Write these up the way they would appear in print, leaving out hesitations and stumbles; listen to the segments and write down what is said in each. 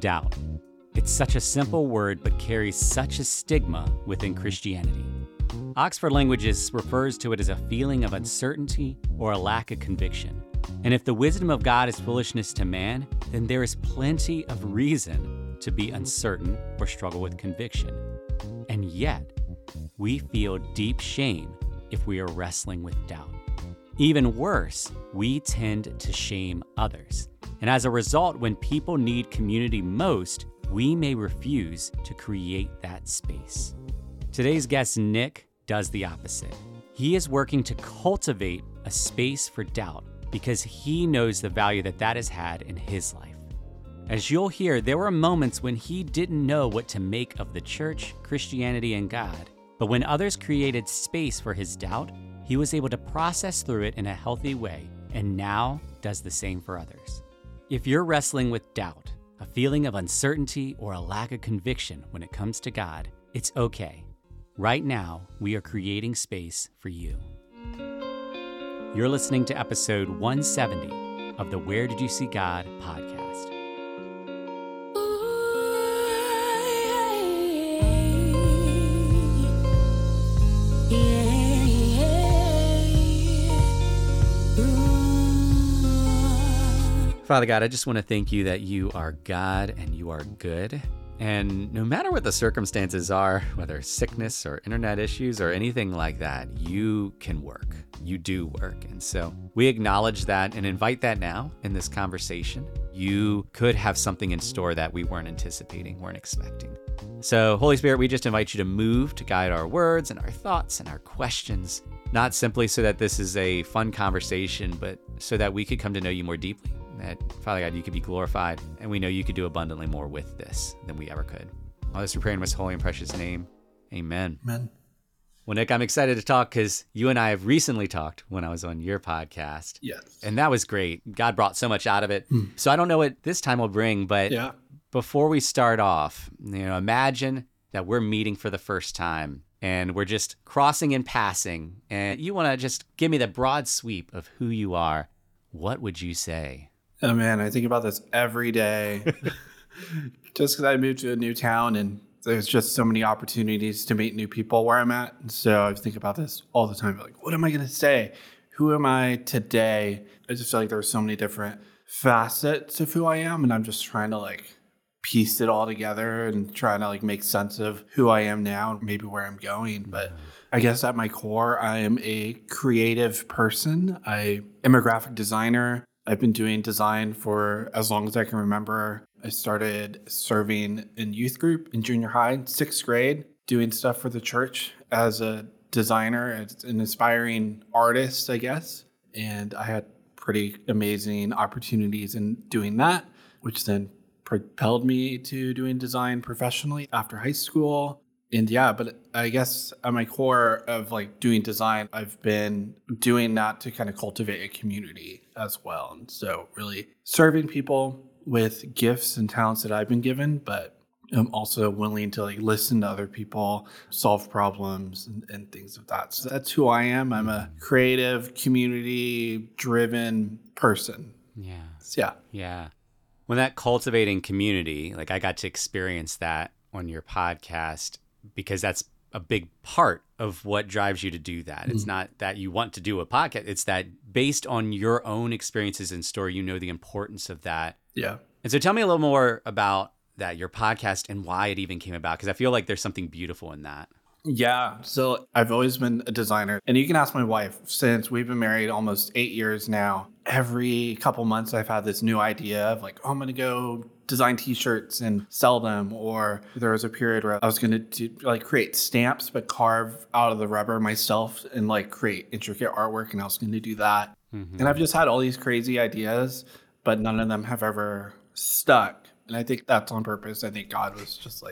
Doubt. It's such a simple word, but carries such a stigma within Christianity. Oxford Languages refers to it as a feeling of uncertainty or a lack of conviction. And if the wisdom of God is foolishness to man, then there is plenty of reason to be uncertain or struggle with conviction. And yet, we feel deep shame if we are wrestling with doubt. Even worse, we tend to shame others. And as a result, when people need community most, we may refuse to create that space. Today's guest, Nick, does the opposite. He is working to cultivate a space for doubt because he knows the value that has had in his life. As you'll hear, there were moments when he didn't know what to make of the church, Christianity, and God. But when others created space for his doubt, he was able to process through it in a healthy way, and now does the same for others. If you're wrestling with doubt, a feeling of uncertainty, or a lack of conviction when it comes to God, it's okay. Right now, we are creating space for you. You're listening to episode 170 of the Where Did You See God podcast. Father God, I just want to thank you that you are God and you are good. And no matter what the circumstances are, whether sickness or internet issues or anything like that, you can work. You do work. And so we acknowledge that and invite that now in this conversation. You could have something in store that we weren't anticipating, weren't expecting. So Holy Spirit, we just invite you to move, to guide our words and our thoughts and our questions, not simply so that this is a fun conversation, but so that we could come to know you more deeply. That, Father God, you could be glorified, and we know you could do abundantly more with this than we ever could. All this we pray in His holy and precious name. Amen. Amen. Well, Nick, I'm excited to talk because you and I have recently talked when I was on your podcast. Yes. And that was great. God brought so much out of it. So I don't know what this time will bring, but before we start off, imagine that we're meeting for the first time and we're just crossing and passing, and you want to just give me the broad sweep of who you are. What would you say? Oh, man, I think about this every day. Just because I moved to a new town and there's just so many opportunities to meet new people where I'm at. And so I think about this all the time. Like, what am I going to say? Who am I today? I just feel like there's so many different facets of who I am. And I'm just trying to piece it all together and trying to make sense of who I am now and maybe where I'm going. But I guess at my core, I am a creative person. I am a graphic designer. I've been doing design for as long as I can remember. I started serving in youth group in junior high, 6th grade, doing stuff for the church as a designer, as an inspiring artist, I guess. And I had pretty amazing opportunities in doing that, which then propelled me to doing design professionally after high school. And but I guess at my core of doing design, I've been doing that to kind of cultivate a community as well. And so really serving people with gifts and talents that I've been given, but I'm also willing to listen to other people, solve problems and things of that. So that's who I am. I'm a creative, community-driven person. Yeah. When that cultivating community, I got to experience that on your podcast, because that's a big part of what drives you to do that. It's not that you want to do a podcast. It's that based on your own experiences and story, the importance of that. Yeah. And so tell me a little more about that, your podcast, and why it even came about, because I feel like there's something beautiful in that. Yeah. So I've always been a designer, and you can ask my wife, since we've been married almost 8 years now. Every couple months I've had this new idea of I'm going to go design t-shirts and sell them. Or there was a period where I was going to create stamps, but carve out of the rubber myself and create intricate artwork. And I was going to do that. Mm-hmm. And I've just had all these crazy ideas, but none of them have ever stuck. And I think that's on purpose. I think God was just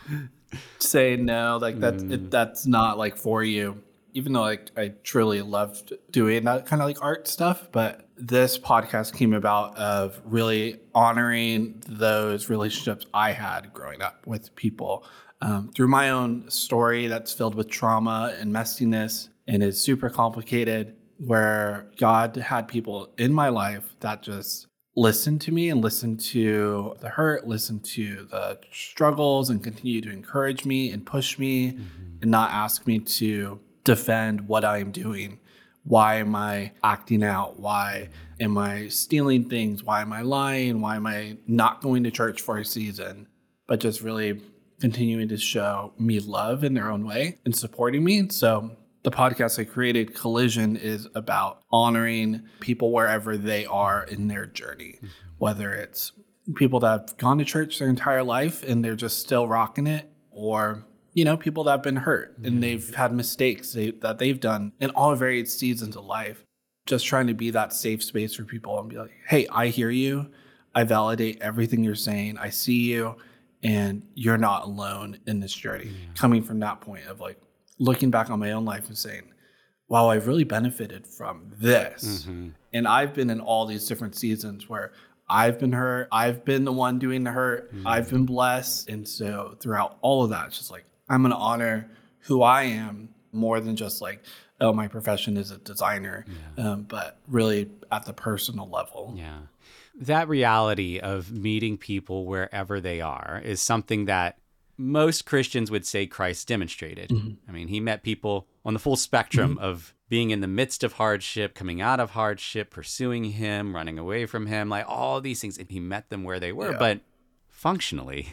saying, no, that's not for you. Even though I truly loved doing that kind of art stuff, but this podcast came about of really honoring those relationships I had growing up with people through my own story that's filled with trauma and messiness and is super complicated, where God had people in my life that just listen to me and listen to the hurt, listen to the struggles, and continue to encourage me and push me and not ask me to defend what I'm doing. Why am I acting out? Why am I stealing things? Why am I lying? Why am I not going to church for a season? But just really continuing to show me love in their own way and supporting me. So the podcast I created, Collision, is about honoring people wherever they are in their journey, whether it's people that have gone to church their entire life and they're just still rocking it, or, you know, people that have been hurt and they've had mistakes that they've done in all varied seasons of life. Just trying to be that safe space for people and be like, hey, I hear you. I validate everything you're saying. I see you, and you're not alone in this journey. Coming from that point of like, looking back on my own life and saying, wow, I've really benefited from this. And I've been in all these different seasons where I've been hurt. I've been the one doing the hurt. I've been blessed. And so throughout all of that, it's just like, I'm going to honor who I am more than just like, oh, my profession is a designer, but really at the personal level. Yeah. That reality of meeting people wherever they are is something that most Christians would say Christ demonstrated. I mean, he met people on the full spectrum of being in the midst of hardship, coming out of hardship, pursuing him, running away from him, like all these things. And he met them where they were. But functionally,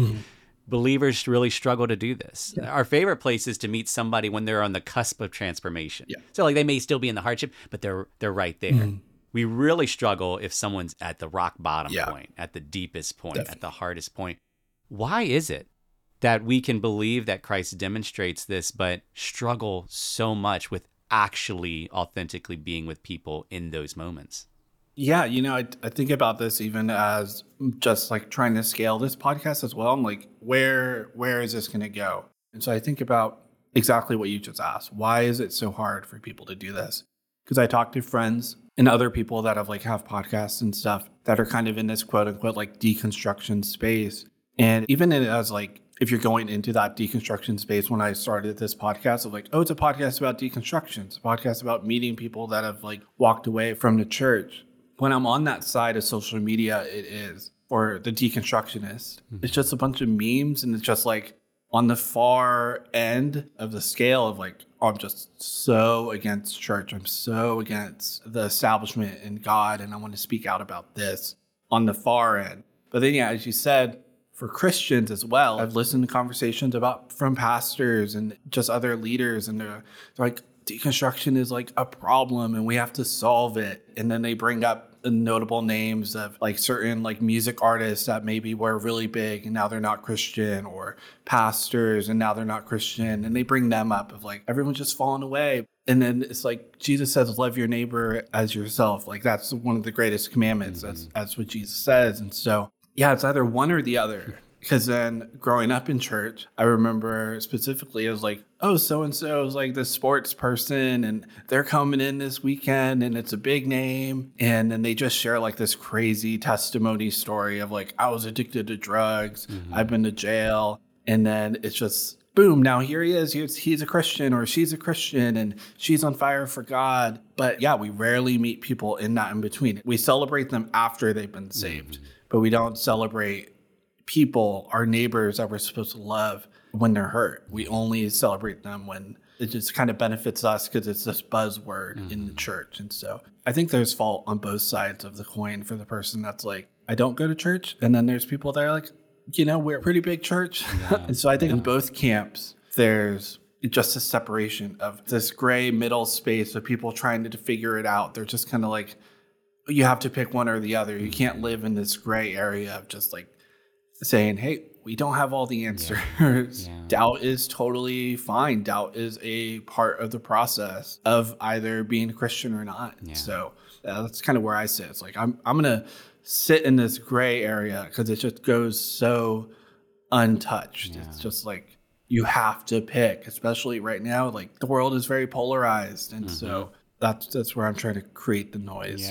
believers really struggle to do this. Our favorite place is to meet somebody when they're on the cusp of transformation. So like they may still be in the hardship, but they're right there. We really struggle if someone's at the rock bottom point, at the deepest point, at the hardest point. Why is it that we can believe that Christ demonstrates this, but struggle so much with actually authentically being with people in those moments? Yeah, you know, I think about this even as just like trying to scale this podcast as well. I'm like, where is this going to go? And so I think about exactly what you just asked. Why is it so hard for people to do this? Because I talk to friends and other people that have podcasts and stuff that are kind of in this quote unquote like deconstruction space. And even as like, if you're going into that deconstruction space, when I started this podcast of like, oh, it's a podcast about deconstruction. It's a podcast about meeting people that have like walked away from the church. When I'm on that side of social media, it is for the deconstructionist. It's just a bunch of memes, and it's just like on the far end of the scale of like, oh, I'm just so against church. I'm so against the establishment and God, and I want to speak out about this on the far end. But then, yeah, as you said, for Christians as well, I've listened to conversations from pastors and just other leaders, and they're like, deconstruction is like a problem and we have to solve it. And then they bring up notable names of like certain like music artists that maybe were really big and now they're not Christian, or pastors and now they're not Christian. And they bring them up of like, everyone's just fallen away. And then it's like, Jesus says, love your neighbor as yourself. Like that's one of the greatest commandments. That's what Jesus says. And so, yeah, it's either one or the other. Because then growing up in church, I remember specifically, it was like, oh, so-and-so is like the sports person and they're coming in this weekend and it's a big name. And then they just share like this crazy testimony story of like, I was addicted to drugs. I've been to jail. And then it's just, boom, now here he is. He's a Christian, or she's a Christian, and she's on fire for God. But yeah, we rarely meet people in that in between. We celebrate them after they've been saved, but we don't celebrate people, our neighbors that we're supposed to love, when they're hurt. We only celebrate them when it just kind of benefits us because it's this buzzword in the church. And so I think there's fault on both sides of the coin for the person that's like, I don't go to church. And then there's people that are like, you know, we're a pretty big church. And so I think in both camps, there's just a separation of this gray middle space of people trying to figure it out. They're just kind of like, you have to pick one or the other. You can't live in this gray area of just like saying, hey, we don't have all the answers. Doubt is totally fine. Doubt is a part of the process of either being a Christian or not. So that's kind of where I sit. It's like, I'm going to sit in this gray area because it just goes so untouched. It's just like, you have to pick, especially right now, like the world is very polarized. And so that's where I'm trying to create the noise.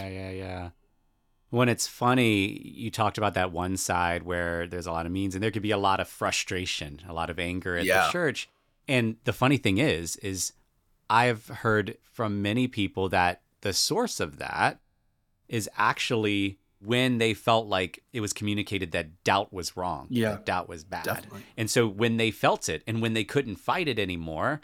When it's funny, you talked about that one side where there's a lot of memes and there could be a lot of frustration, a lot of anger at the church. And the funny thing is I've heard from many people that the source of that is actually when they felt like it was communicated that doubt was wrong, that doubt was bad. Definitely. And so when they felt it and when they couldn't fight it anymore,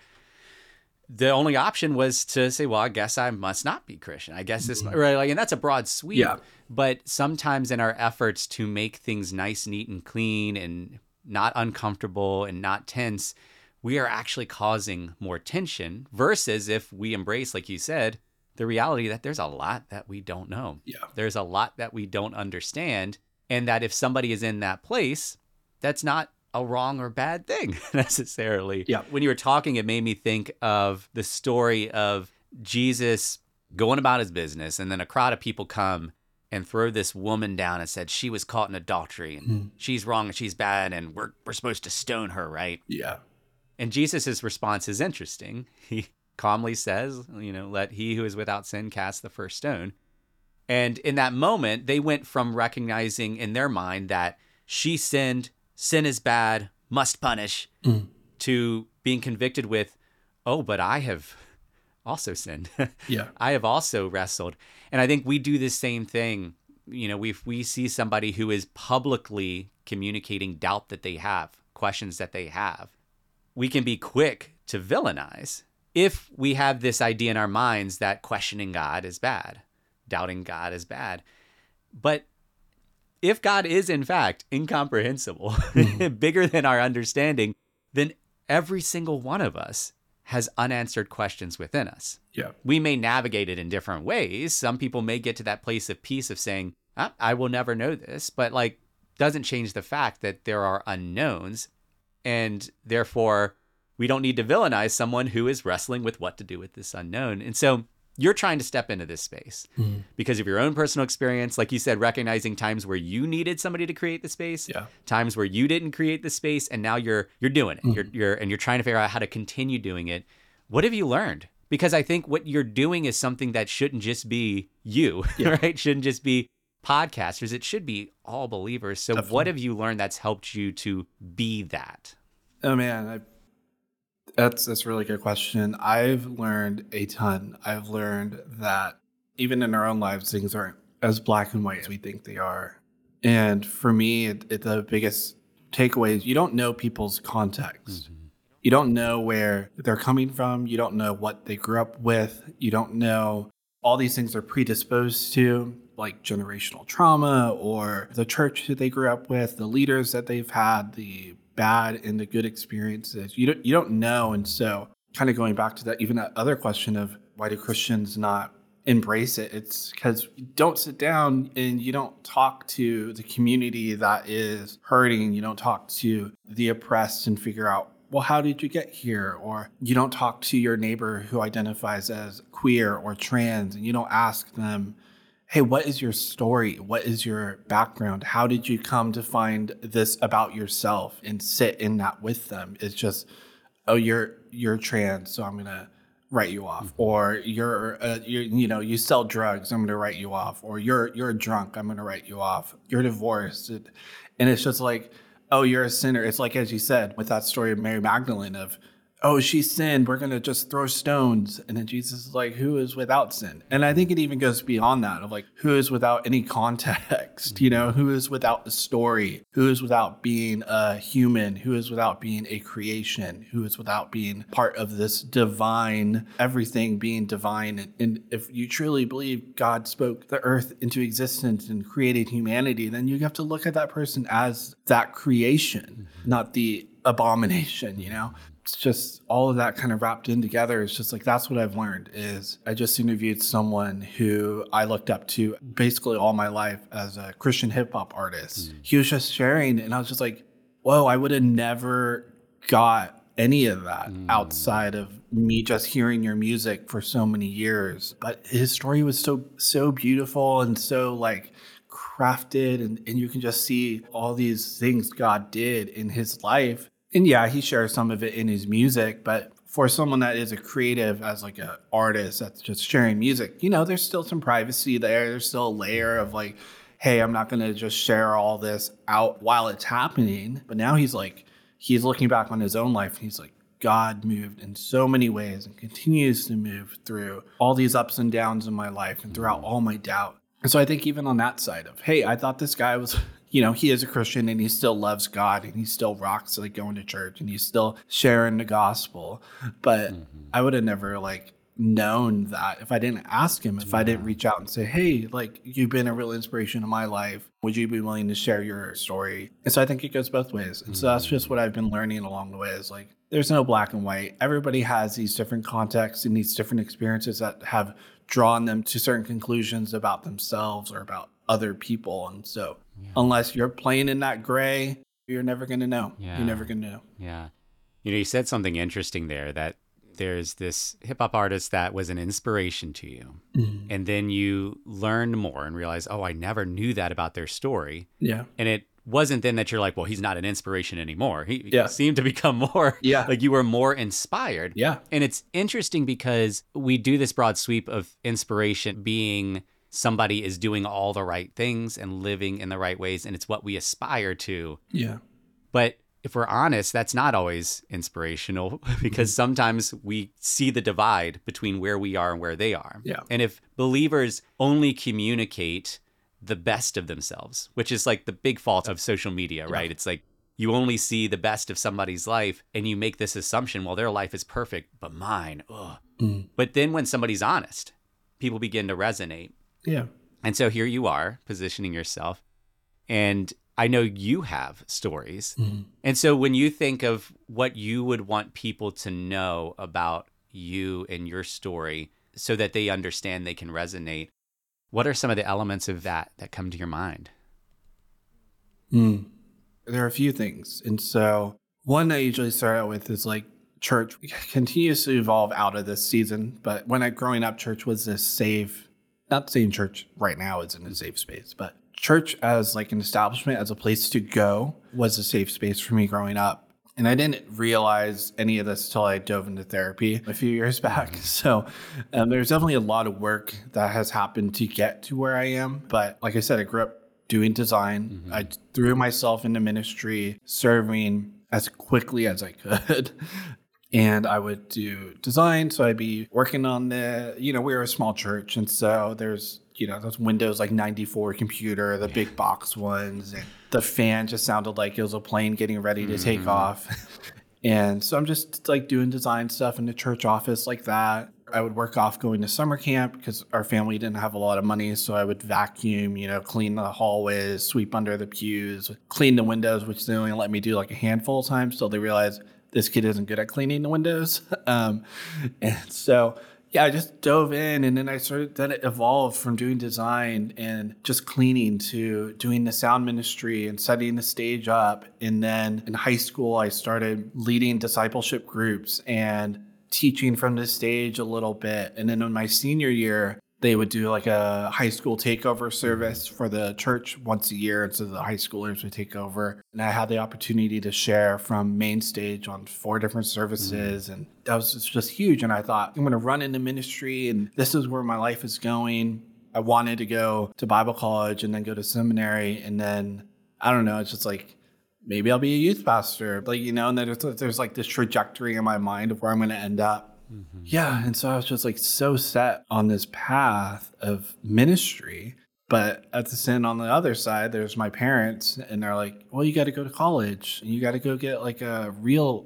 the only option was to say, well, I guess I must not be Christian. I guess this, right? Like, and that's a broad sweep. Yeah. But sometimes in our efforts to make things nice, neat, and clean and not uncomfortable and not tense, we are actually causing more tension versus if we embrace, like you said, the reality that there's a lot that we don't know. Yeah. There's a lot that we don't understand. And that if somebody is in that place, that's not a wrong or bad thing necessarily. Yeah. When you were talking, it made me think of the story of Jesus going about his business, and then a crowd of people come and throw this woman down and said she was caught in adultery and she's wrong and she's bad and we're supposed to stone her, right? Yeah. And Jesus's response is interesting. He calmly says, let he who is without sin cast the first stone. And in that moment, they went from recognizing in their mind that she sinned, sin is bad, must punish, to being convicted with, oh, but I have also sinned. Yeah. I have also wrestled. And I think we do the same thing. We see somebody who is publicly communicating doubt that they have, questions that they have. We can be quick to villainize if we have this idea in our minds that questioning God is bad, doubting God is bad. But if God is in fact incomprehensible, bigger than our understanding, then every single one of us has unanswered questions within us. Yeah. We may navigate it in different ways. Some people may get to that place of peace of saying, I will never know this, but doesn't change the fact that there are unknowns, and therefore we don't need to villainize someone who is wrestling with what to do with this unknown. And so you're trying to step into this space because of your own personal experience. Like you said, recognizing times where you needed somebody to create the space, times where you didn't create the space, and now you're doing it. You're trying to figure out how to continue doing it. What have you learned? Because I think what you're doing is something that shouldn't just be you, right? Shouldn't just be podcasters. It should be all believers. So What have you learned that's helped you to be that? Oh man, that's a really good question. I've learned a ton. I've learned that even in our own lives, things aren't as black and white as we think they are. And for me, the biggest takeaway is you don't know people's context. You don't know where they're coming from. You don't know what they grew up with. You don't know all these things they're predisposed to, like generational trauma or the church that they grew up with, the leaders that they've had, the bad and the good experiences. You don't know. And so kind of going back to that, even that other question of why do Christians not embrace it? It's because you don't sit down and you don't talk to the community that is hurting. You don't talk to the oppressed and figure out, well, how did you get here? Or you don't talk to your neighbor who identifies as queer or trans, and you don't ask them, hey, what is your story? What is your background? How did you come to find this about yourself and sit in that with them? It's just, oh, you're trans, so I'm gonna write you off. Or you sell drugs, I'm gonna write you off. Or you're a drunk, I'm gonna write you off. You're divorced, and it's just like, oh, you're a sinner. It's like, as you said, with that story of Mary Magdalene of, oh, she sinned, we're going to just throw stones. And then Jesus is like, who is without sin? And I think it even goes beyond that of like, who is without any context, who is without a story, who is without being a human, who is without being a creation, who is without being part of this divine, everything being divine. And if you truly believe God spoke the earth into existence and created humanity, then you have to look at that person as that creation, not the abomination, It's just all of that kind of wrapped in together. It's just like, that's what I've learned is I just interviewed someone who I looked up to basically all my life as a Christian hip hop artist. He was just sharing and I was just like, whoa, I would have never got any of that outside of me just hearing your music for so many years. But his story was so beautiful and so crafted and you can just see all these things God did in his life. And yeah, he shares some of it in his music, but for someone that is a creative as like an artist that's just sharing music, there's still some privacy there. There's still a layer of like, hey, I'm not going to just share all this out while it's happening. But now he's looking back on his own life and he's like, God moved in so many ways and continues to move through all these ups and downs in my life and throughout all my doubt. And so I think even on that side of, hey, I thought this guy was, he is a Christian and he still loves God and he still rocks like going to church and he's still sharing the gospel. But I would have never like known that if I didn't ask him, if I didn't reach out and say, hey, like you've been a real inspiration in my life. Would you be willing to share your story? And so I think it goes both ways. And so that's just what I've been learning along the way is like, there's no black and white. Everybody has these different contexts and these different experiences that have drawn them to certain conclusions about themselves or about other people. And so unless you're playing in that gray, you're never going to know. Yeah. You're never going to know. Yeah. You said something interesting there, that there's this hip hop artist that was an inspiration to you. And then you learned more and realized, oh, I never knew that about their story. Yeah. And it wasn't then that you're like, well, he's not an inspiration anymore. He seemed to become more, like you were more inspired. Yeah. And it's interesting because we do this broad sweep of inspiration being somebody is doing all the right things and living in the right ways. And it's what we aspire to. Yeah. But if we're honest, that's not always inspirational because sometimes we see the divide between where we are and where they are. Yeah. And if believers only communicate the best of themselves, which is like the big fault of social media, right? It's like you only see the best of somebody's life and you make this assumption, well, their life is perfect, but mine, ugh. But then when somebody's honest, people begin to resonate. Yeah. And so here you are positioning yourself. And I know you have stories. And so when you think of what you would want people to know about you and your story so that they understand they can resonate, what are some of the elements of that come to your mind? There are a few things. And so one I usually start out with is like church continues to evolve out of this season. But when growing up, church was this safe, not saying church right now isn't a safe space, but church as like an establishment, as a place to go was a safe space for me growing up. And I didn't realize any of this till I dove into therapy a few years back. So there's definitely a lot of work that has happened to get to where I am. But like I said, I grew up doing design. I threw myself into ministry, serving as quickly as I could. And I would do design. So I'd be working on we were a small church. And so there's, those Windows like 94 computer, the big box ones. And the fan just sounded like it was a plane getting ready to take off. And so I'm just like doing design stuff in the church office like that. I would work off going to summer camp because our family didn't have a lot of money. So I would vacuum, clean the hallways, sweep under the pews, clean the windows, which they only let me do like a handful of times till they realized this kid isn't good at cleaning the windows. And so, I just dove in, and then then it evolved from doing design and just cleaning to doing the sound ministry and setting the stage up. And then in high school, I started leading discipleship groups and teaching from the stage a little bit. And then in my senior year, they would do like a high school takeover service for the church once a year. And so the high schoolers would take over. And I had the opportunity to share from main stage on 4 different services. And that was just huge. And I thought, I'm going to run into ministry and this is where my life is going. I wanted to go to Bible college and then go to seminary. And then, I don't know, it's just like, maybe I'll be a youth pastor. Like, and then there's like this trajectory in my mind of where I'm going to end up. Yeah. And so I was just like so set on this path of ministry. But at on the other side, there's my parents, and they're like, well, you got to go to college and you got to go get like a real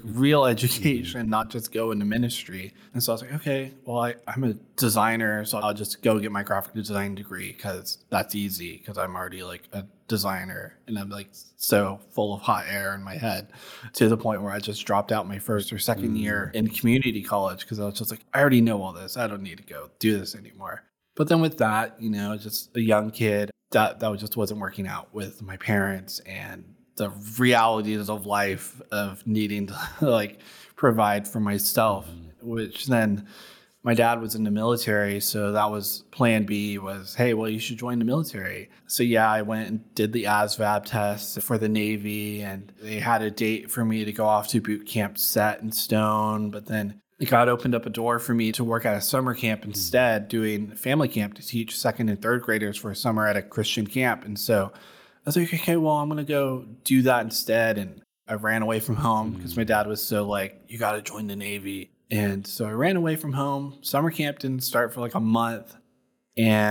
education, not just go into ministry. And so I was like, okay, well, I'm a designer, so I'll just go get my graphic design degree because that's easy because I'm already like a designer. And I'm like so full of hot air in my head to the point where I just dropped out my first or second year in community college because I was just like, I already know all this. I don't need to go do this anymore. But then with that, just a young kid, that just wasn't working out with my parents and the realities of life of needing to like provide for myself, which then my dad was in the military. So that was plan B was, hey, well, you should join the military. So I went and did the ASVAB test for the Navy, and they had a date for me to go off to boot camp set in stone. But then God opened up a door for me to work at a summer camp instead, doing family camp to teach 2nd and 3rd graders for a summer at a Christian camp. And so I was like, okay, well, I'm going to go do that instead. And I ran away from home because my dad was so like, you got to join the Navy. And so I ran away from home. Summer camp didn't start for like a month. And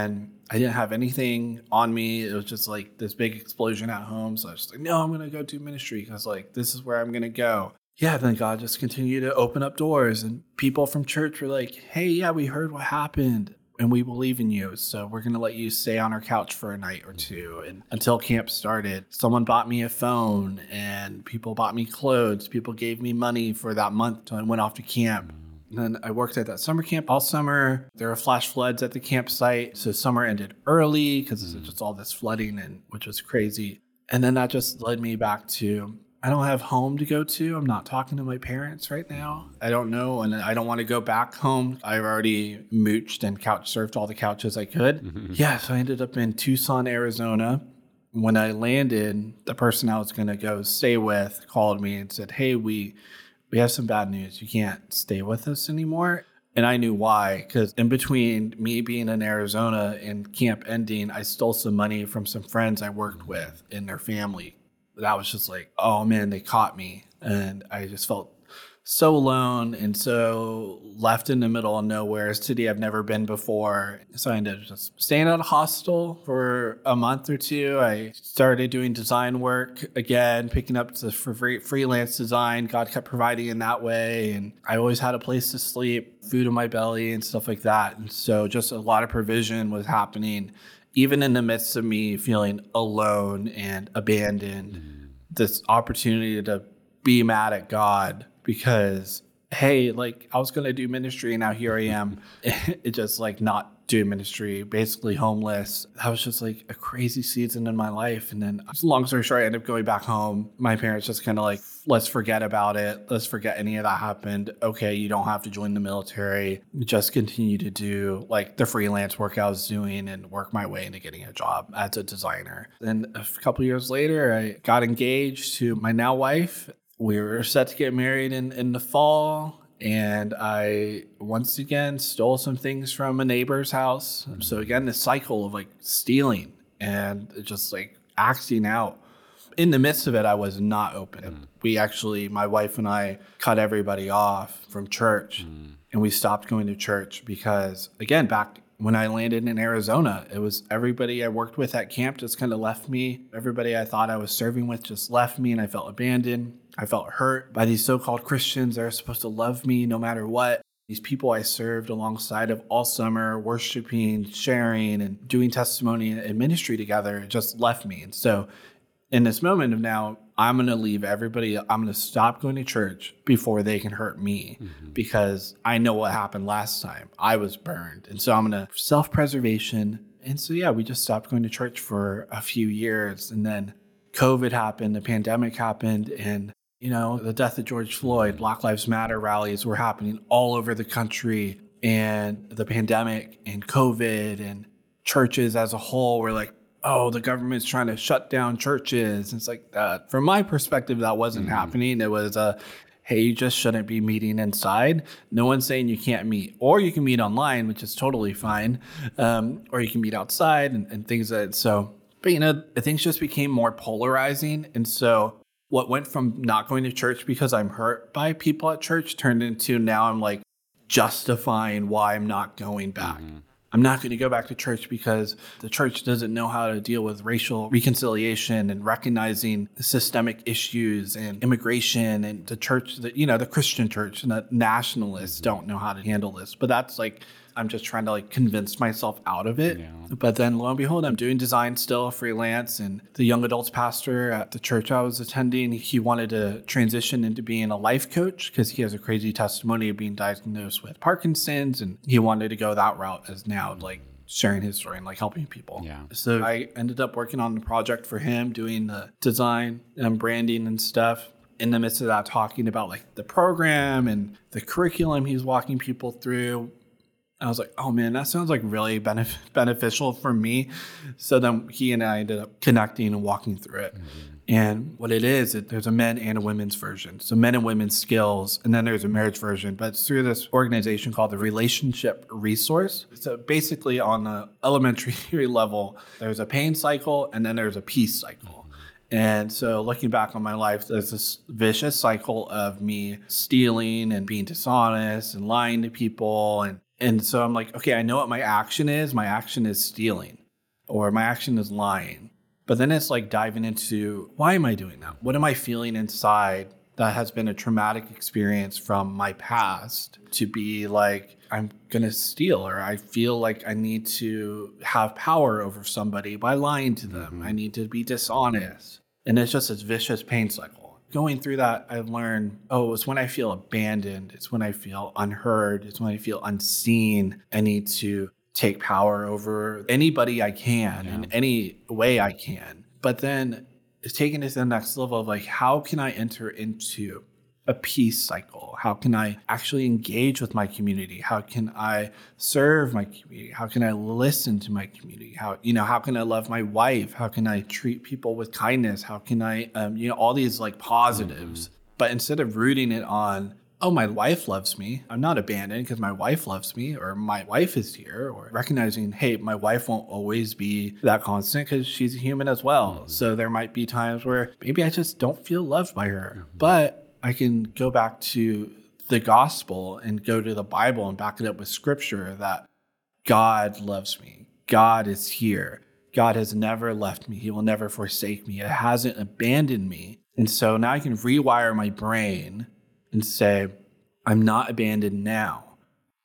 I didn't have anything on me. It was just like this big explosion at home. So I was just like, no, I'm going to go do ministry because like, this is where I'm going to go. Yeah, then God just continued to open up doors, and people from church were like, hey, yeah, we heard what happened and we believe in you. So we're going to let you stay on our couch for a night or two. And until camp started, someone bought me a phone and people bought me clothes. People gave me money for that month until I went off to camp. And then I worked at that summer camp all summer. There were flash floods at the campsite. So summer ended early because of just all this flooding, and which was crazy. And then that just led me back to, I don't have home to go to. I'm not talking to my parents right now. I don't know. And I don't want to go back home. I've already mooched and couch surfed all the couches I could. Yeah. So I ended up in Tucson, Arizona. When I landed, the person I was going to go stay with called me and said, hey, we have some bad news. You can't stay with us anymore. And I knew why, because in between me being in Arizona and camp ending, I stole some money from some friends I worked with and their family. That was just like, oh man, they caught me. And I just felt so alone and so left in the middle of nowhere, a city I've never been before. So I ended up just staying at a hostel for a month or two. I started doing design work again, picking up for freelance design. God kept providing in that way. And I always had a place to sleep, food in my belly and stuff like that. And so just a lot of provision was happening, even in the midst of me feeling alone and abandoned. This opportunity to be mad at God because, hey, like I was going to do ministry and now here I am. It just like not doing ministry, basically homeless. That was just like a crazy season in my life. And then long story short, I ended up going back home. My parents just kind of like, let's forget about it. Let's forget any of that happened. Okay, you don't have to join the military. Just continue to do like the freelance work I was doing and work my way into getting a job as a designer. Then a couple years later, I got engaged to my now wife. We were set to get married in the fall. And I once again stole some things from a neighbor's house. So again, this cycle of like stealing and just like acting out. In the midst of it, I was not open. We actually, my wife and I cut everybody off from church and we stopped going to church because, again, back when I landed in Arizona, it was everybody I worked with at camp just kind of left me. Everybody I thought I was serving with just left me and I felt abandoned. I felt hurt by these so-called Christians that are supposed to love me no matter what. These people I served alongside of all summer, worshiping, sharing, and doing testimony and ministry together just left me. And so in this moment of now, I'm going to leave everybody. I'm going to stop going to church before they can hurt me because I know what happened last time. I was burned. And so I'm going to self-preservation. And so, yeah, we just stopped going to church for a few years. And then COVID happened, the pandemic happened, and you know, the death of George Floyd, Black Lives Matter rallies were happening all over the country, and the pandemic and COVID and churches as a whole were like, oh, the government's trying to shut down churches. And it's like that. From my perspective, that wasn't happening. It was hey, you just shouldn't be meeting inside. No one's saying you can't meet, or you can meet online, which is totally fine. Or you can meet outside and things like that. So, but you know, things just became more polarizing. And so what went from not going to church because I'm hurt by people at church turned into now I'm like justifying why I'm not going back. I'm not going to go back to church because the church doesn't know how to deal with racial reconciliation and recognizing systemic issues and immigration, and the church, the Christian church and the nationalists don't know how to handle this. But that's like, I'm just trying to like convince myself out of it. Yeah. But then lo and behold, I'm doing design still, freelance. And the young adults pastor at the church I was attending, he wanted to transition into being a life coach because he has a crazy testimony of being diagnosed with Parkinson's. And he wanted to go that route as now like sharing his story and like helping people. Yeah. So I ended up working on the project for him, doing the design and branding and stuff. In the midst of that, talking about like the program and the curriculum he's walking people through. I was like, oh man, that sounds like really beneficial for me. So then he and I ended up connecting and walking through it. And what it is, there's a men and a women's version. So men and women's skills, and then there's a marriage version. But it's through this organization called the Relationship Resource. So basically on the elementary level, there's a pain cycle and then there's a peace cycle. And so looking back on my life, there's this vicious cycle of me stealing and being dishonest and lying to people and And so I'm like, okay, I know what my action is. My action is stealing, or my action is lying. But then it's like diving into, why am I doing that? What am I feeling inside that has been a traumatic experience from my past to be like, I'm going to steal, or I feel like I need to have power over somebody by lying to them. I need to be dishonest. And it's just this vicious pain cycle. Going through that, I learned, it's when I feel abandoned. It's when I feel unheard. It's when I feel unseen. I need to take power over anybody I can in any way I can. But then it's taking it to the next level of like, how can I enter into a peace cycle? How can I actually engage with my community? How can I serve my community? How can I listen to my community? How can I love my wife? How can I treat people with kindness? How can I, all these like positives, but instead of rooting it on, oh, my wife loves me, I'm not abandoned because my wife loves me, or my wife is here, or recognizing, hey, my wife won't always be that constant because she's a human as well. So there might be times where maybe I just don't feel loved by her, but I can go back to the gospel and go to the Bible and back it up with scripture that God loves me. God is here. God has never left me. He will never forsake me. It hasn't abandoned me. And so now I can rewire my brain and say, I'm not abandoned now.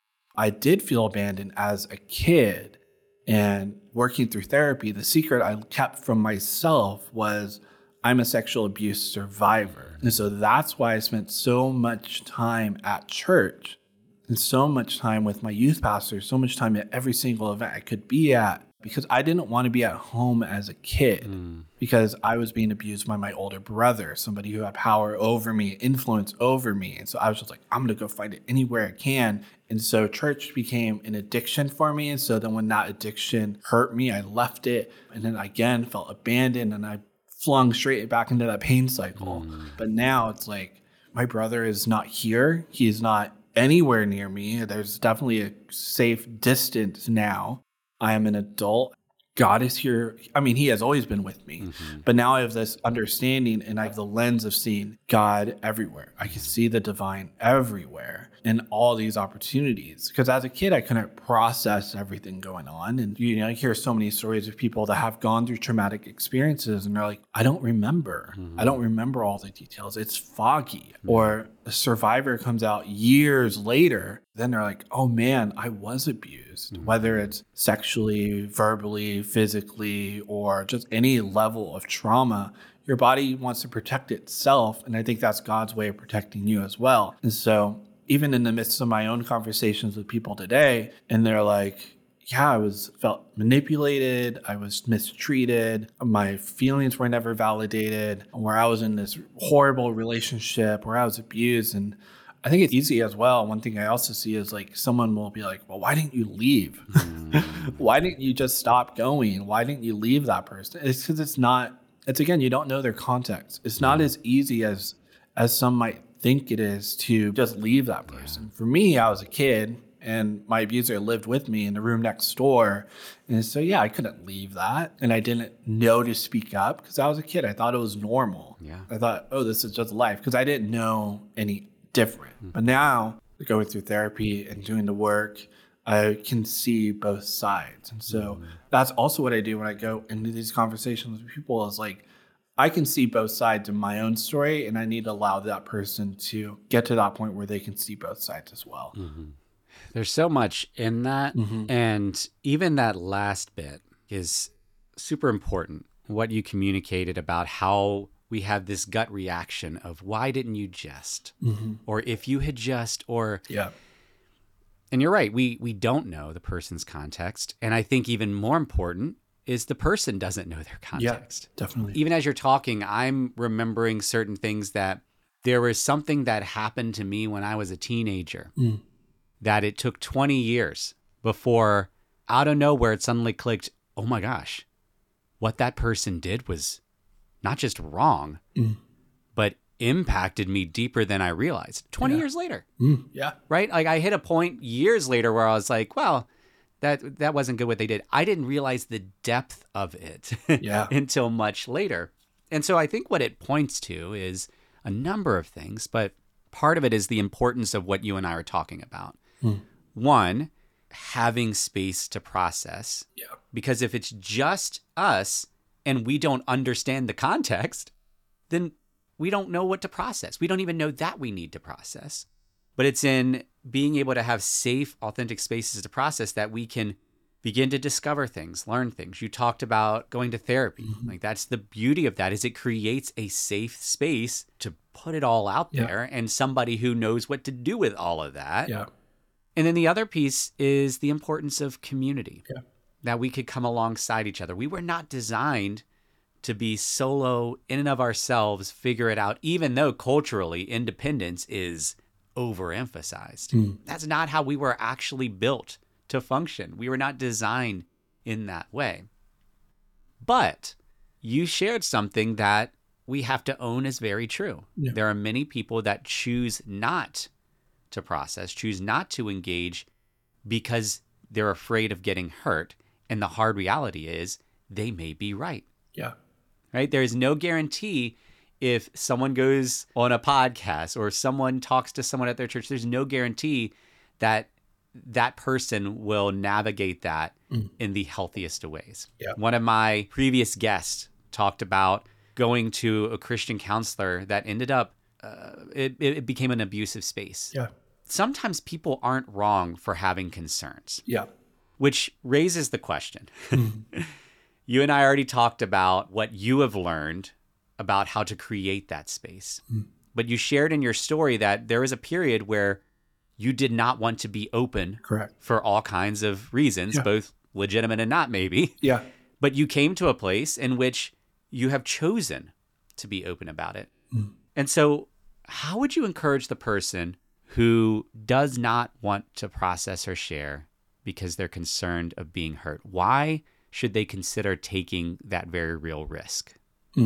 I did feel abandoned as a kid, and working through therapy, the secret I kept from myself was I'm a sexual abuse survivor. And so that's why I spent so much time at church and so much time with my youth pastor, so much time at every single event I could be at, because I didn't want to be at home as a kid because I was being abused by my older brother, somebody who had power over me, influence over me. And so I was just like, I'm going to go find it anywhere I can. And so church became an addiction for me. And so then when that addiction hurt me, I left it. And then again, felt abandoned, and I flung straight back into that pain cycle. But now it's like, my brother is not here. He's not anywhere near me. There's definitely a safe distance now. I am an adult. God is here. I mean, he has always been with me, but now I have this understanding, and I have the lens of seeing God everywhere. I can see the divine everywhere in all these opportunities. Because as a kid, I couldn't process everything going on. And, I hear so many stories of people that have gone through traumatic experiences, and they're like, I don't remember. I don't remember all the details. It's foggy. Or a survivor comes out years later, then they're like, oh man, I was abused, whether it's sexually, verbally, physically, or just any level of trauma. Your body wants to protect itself. And I think that's God's way of protecting you as well. And so even in the midst of my own conversations with people today, and they're like, yeah, I felt manipulated. I was mistreated. My feelings were never validated, where I was in this horrible relationship where I was abused. And I think it's easy as well. One thing I also see is like someone will be like, well, why didn't you leave? Why didn't you just stop going? Why didn't you leave that person? It's because again, you don't know their context. It's not as easy as some might think it is to just leave that person. For me, I was a kid, and my abuser lived with me in the room next door. And so, I couldn't leave that. And I didn't know to speak up because I was a kid. I thought it was normal. I thought, this is just life, because I didn't know any different. But now, going through therapy and doing the work, I can see both sides. And so that's also what I do when I go into these conversations with people, is like, I can see both sides of my own story, and I need to allow that person to get to that point where they can see both sides as well. There's so much in that. And even that last bit is super important. What you communicated about how we have this gut reaction of, why didn't you just? Or if you had just, or... And you're right. We don't know the person's context. And I think even more important is the person doesn't know their context. Yeah, definitely. Even as you're talking, I'm remembering certain things that there was something that happened to me when I was a teenager that it took 20 years before, out of nowhere, it suddenly clicked, oh my gosh, what that person did was not just wrong, but impacted me deeper than I realized 20 years later. Right? Like I hit a point years later where I was like, well, that wasn't good what they did. I didn't realize the depth of it until much later. And so I think what it points to is a number of things, but part of it is the importance of what you and I are talking about. One, having space to process. Yeah. Because if it's just us and we don't understand the context, then we don't know what to process. We don't even know that we need to process. But it's in being able to have safe, authentic spaces to process that we can begin to discover things, learn things. You talked about going to therapy. Like, that's the beauty of that, is it creates a safe space to put it all out there, and somebody who knows what to do with all of that. Yeah. And then the other piece is the importance of community. Yeah. That we could come alongside each other. We were not designed to be solo in and of ourselves, figure it out, even though culturally independence is overemphasized. That's not how we were actually built to function. We were not designed in that way. But you shared something that we have to own as very true. Yeah. There are many people that choose not to process, choose not to engage because they're afraid of getting hurt. And the hard reality is they may be right. Yeah. Right? There is no guarantee if someone goes on a podcast or someone talks to someone at their church, there's no guarantee that that person will navigate that in the healthiest of ways. Yeah. One of my previous guests talked about going to a Christian counselor that ended up, it became an abusive space. Yeah. Sometimes people aren't wrong for having concerns. Yeah. Which raises the question. You and I already talked about what you have learned about how to create that space. But you shared in your story that there was a period where you did not want to be open. Correct. For all kinds of reasons, both legitimate and not maybe. Yeah. But you came to a place in which you have chosen to be open about it. And so how would you encourage the person who does not want to process or share because they're concerned of being hurt? Why should they consider taking that very real risk?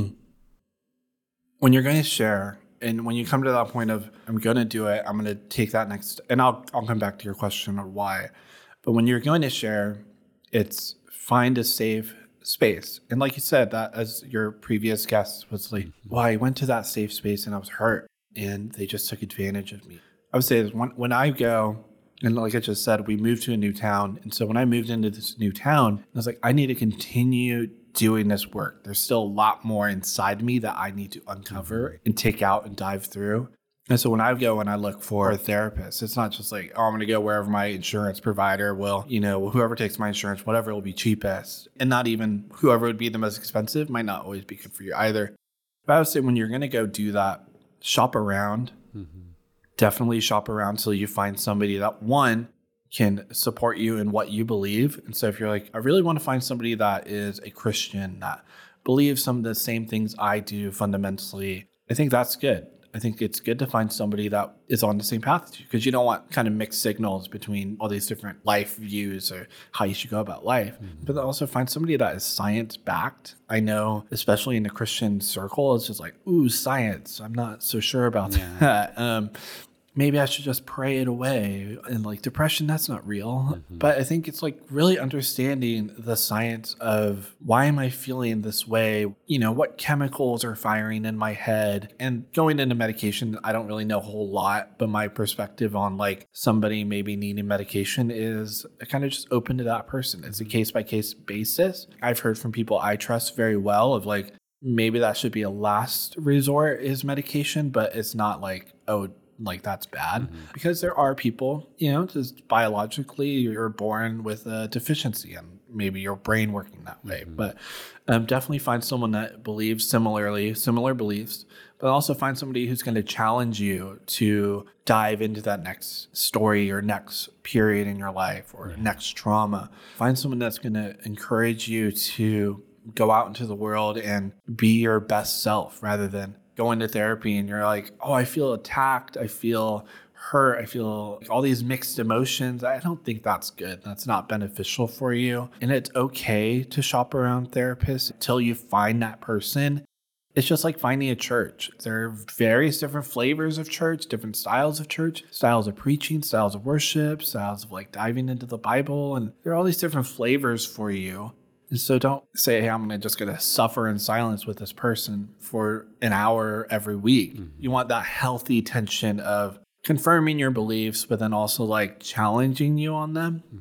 When you're going to share, and when you come to that point of, I'm going to do it, I'm going to take that next, and I'll come back to your question of why. But when you're going to share, it's find a safe space. And like you said, that as your previous guest was like, well, I went to that safe space and I was hurt and they just took advantage of me. I would say is when I go, and like I just said, we moved to a new town. And so when I moved into this new town, I was like, I need to continue doing this work. There's still a lot more inside me that I need to uncover and take out and dive through. And so when I go and I look for a therapist, it's not just like, oh, I'm going to go wherever my insurance provider will, whoever takes my insurance, whatever will be cheapest. And not even whoever would be the most expensive might not always be good for you either. But I would say when you're going to go do that, shop around. Definitely shop around till you find somebody that, one, can support you in what you believe. And so if you're like, I really want to find somebody that is a Christian, that believes some of the same things I do fundamentally, I think that's good. I think it's good to find somebody that is on the same path as you, because you don't want kind of mixed signals between all these different life views or how you should go about life. But also find somebody that is science backed. I know, especially in the Christian circle, it's just like, ooh, science. I'm not so sure about that. Maybe I should just pray it away. And like depression, that's not real. But I think it's like really understanding the science of why am I feeling this way? What chemicals are firing in my head? And going into medication, I don't really know a whole lot, but my perspective on like somebody maybe needing medication is kind of just open to that person. It's a case by case basis. I've heard from people I trust very well of like, maybe that should be a last resort is medication, but it's not like, oh, like that's bad, because there are people, just biologically you're born with a deficiency and maybe your brain working that way. But definitely find someone that believes similar beliefs, but also find somebody who's going to challenge you to dive into that next story or next period in your life or next trauma. Find someone that's going to encourage you to go out into the world and be your best self rather than go into therapy and you're like, oh, I feel attacked. I feel hurt. I feel all these mixed emotions. I don't think that's good. That's not beneficial for you. And it's okay to shop around therapists until you find that person. It's just like finding a church. There are various different flavors of church, different styles of church, styles of preaching, styles of worship, styles of like diving into the Bible. And there are all these different flavors for you. And so don't say, hey, I'm just going to suffer in silence with this person for an hour every week. You want that healthy tension of confirming your beliefs, but then also like challenging you on them.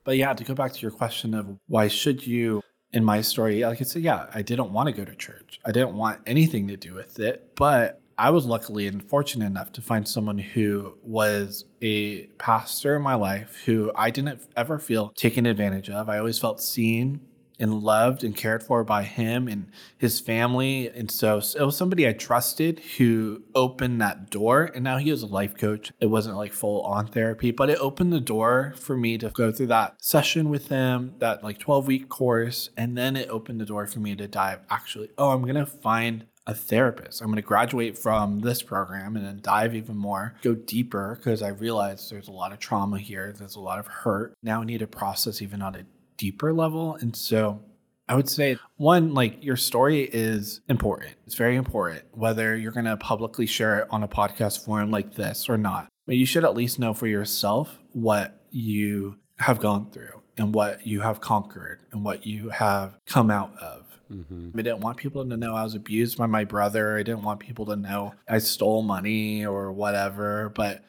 But yeah, to go back to your question of why should you, in my story, like I said, yeah, I didn't want to go to church. I didn't want anything to do with it, but I was luckily and fortunate enough to find someone who was a pastor in my life who I didn't ever feel taken advantage of. I always felt seen and loved and cared for by him and his family. And so it was somebody I trusted who opened that door. And now he was a life coach. It wasn't like full on therapy, but it opened the door for me to go through that session with him, that like 12-week course. And then it opened the door for me to dive I'm going to find a therapist. I'm going to graduate from this program and then dive even more, go deeper, because I realized there's a lot of trauma here. There's a lot of hurt. Now I need to process even on a deeper level. And so I would say, one, like your story is important. It's very important, whether you're going to publicly share it on a podcast forum like this or not. But you should at least know for yourself what you have gone through and what you have conquered and what you have come out of. I didn't want people to know I was abused by my brother. I didn't want people to know I stole money or whatever. But,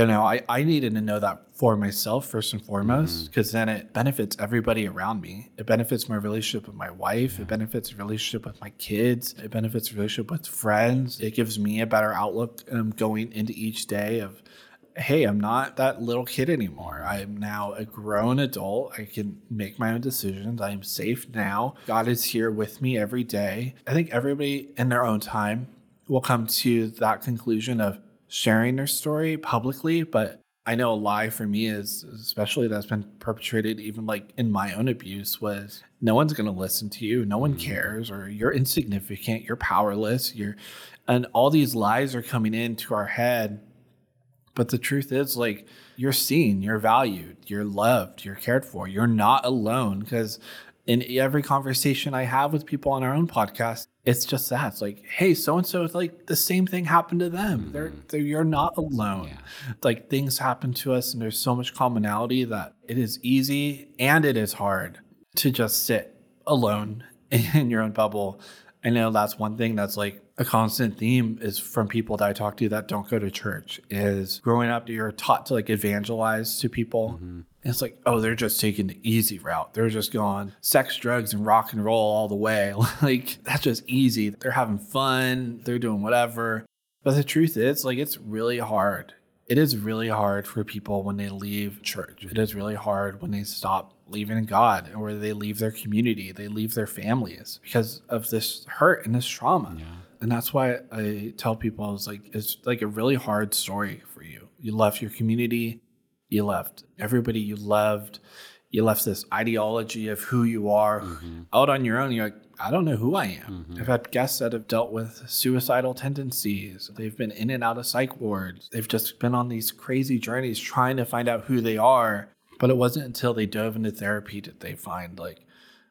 I needed to know that for myself first and foremost, because then it benefits everybody around me. It benefits my relationship with my wife. It benefits the relationship with my kids. It benefits the relationship with friends. It gives me a better outlook going into each day of, hey, I'm not that little kid anymore. I am now a grown adult. I can make my own decisions. I am safe now. God is here with me every day. I think everybody in their own time will come to that conclusion of sharing their story publicly. But I know a lie for me is, especially that's been perpetrated even like in my own abuse, was no one's going to listen to you. No one cares, or you're insignificant. You're powerless. And all these lies are coming into our head. But the truth is, like, you're seen, you're valued, you're loved, you're cared for. You're not alone. Because in every conversation I have with people on our own podcast, it's just that. It's like, hey, so-and-so, it's like the same thing happened to them. You're not alone. Yeah. Like, things happen to us, and there's so much commonality that it is easy and it is hard to just sit alone in your own bubble. I know that's one thing that's like a constant theme is from people that I talk to that don't go to church, is growing up, you're taught to like evangelize to people. And it's like, oh, they're just taking the easy route. They're just going sex, drugs, and rock and roll all the way. Like, that's just easy. They're having fun. They're doing whatever. But the truth is, like, it's really hard. It is really hard for people when they leave church. It is really hard when they stop believing in God, or they leave their community, they leave their families because of this hurt and this trauma. Yeah. And that's why I tell people, it's like a really hard story for you. You left your community, you left everybody you loved, you left this ideology of who you are out on your own. You're like, I don't know who I am. I've had guests that have dealt with suicidal tendencies. They've been in and out of psych wards. They've just been on these crazy journeys trying to find out who they are. But it wasn't until they dove into therapy that they find like,